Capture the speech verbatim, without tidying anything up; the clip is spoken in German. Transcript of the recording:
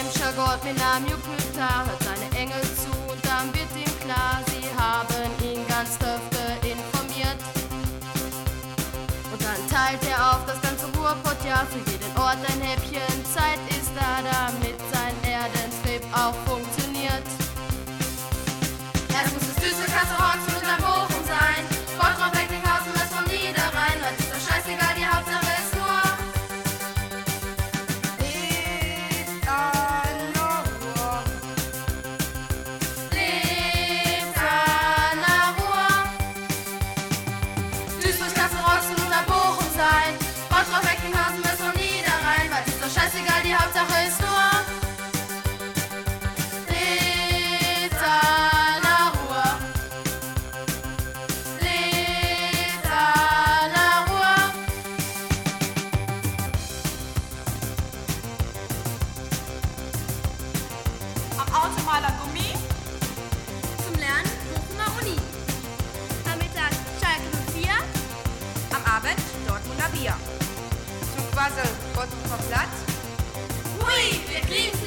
Gott mit Namen Jupiter hört seine Engel zu und dann wird ihm klar, sie haben ihn ganz dürfte informiert. Und dann teilt er auf das ganze Ruhrpott, ja, für jeden Ort ein Häppchen. Zeit ist da, damit sein Erdentrip auch funktioniert. Erst muss es Duisburg, Kassel, Oxford und dann Bochum sein. Bottrop, Recklinghausen, das vom Niederrhein. Leute, ist doch scheißegal, die Hauptsache ist nur lebt an der Ruhr. Lebt an der Ruhr. Duisburg, Kassel, Oxford und dann Bochum sein. Bottrop, Recklinghausen, das vom Niederrhein. Leute, ist doch scheißegal, die Hauptsache ist nur Automaler Gummi. zum Lernen Bochumer Uni. Am Mittag Schalke null vier. Am Abend Dortmunder Bier. Zum Quassel Gottenser Platz. Hui, wir kriegen